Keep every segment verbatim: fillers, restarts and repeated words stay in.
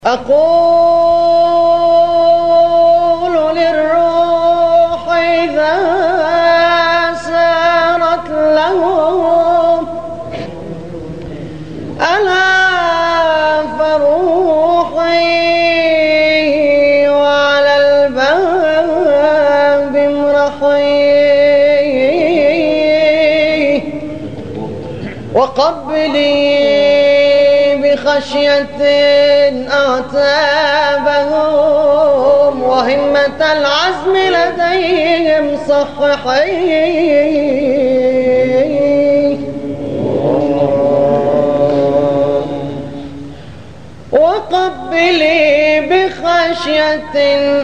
أقول للروح إذا سارت لهم ألا فروحي وعلى الباب امرحي وقبلي بخشية أعتابهم وهمة العزم لديهم صححي وقبلي بخشية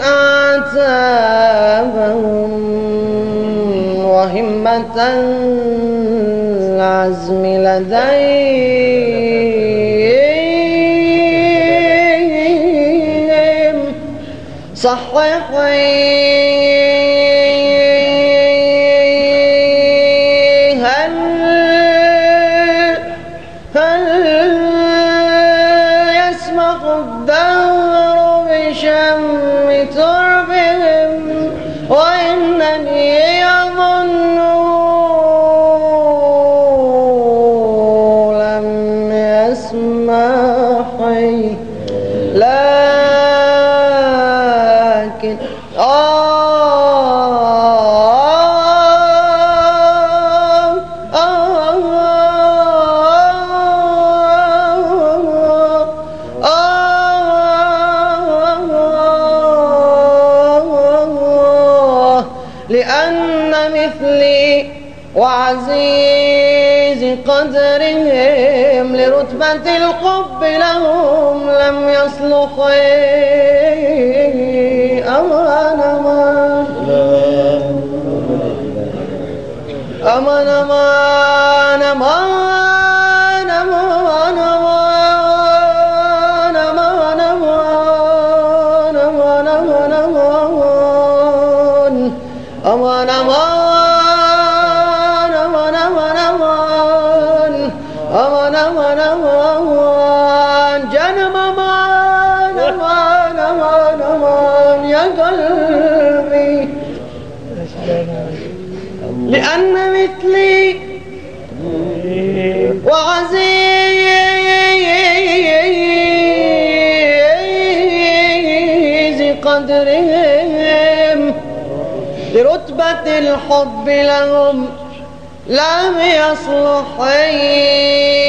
أعتابهم وهمة العزم لديهم صححي هل هل يسمح الدهر بشم تربهم وإنني أظن لم يسمحي لكن لأن مثلي وعزيز قدرهم لرتبة الحب لهم لم يصلح أمان أمان أمان أمان أمان أمان أمان أمان أمان أمان أمان أمان أمان أمان أمان أمان جنم أمان أمان أمان أمان يا قلبي لأن مثلي وعزيز قدرهم لرتبة الحب لهم لم يصلح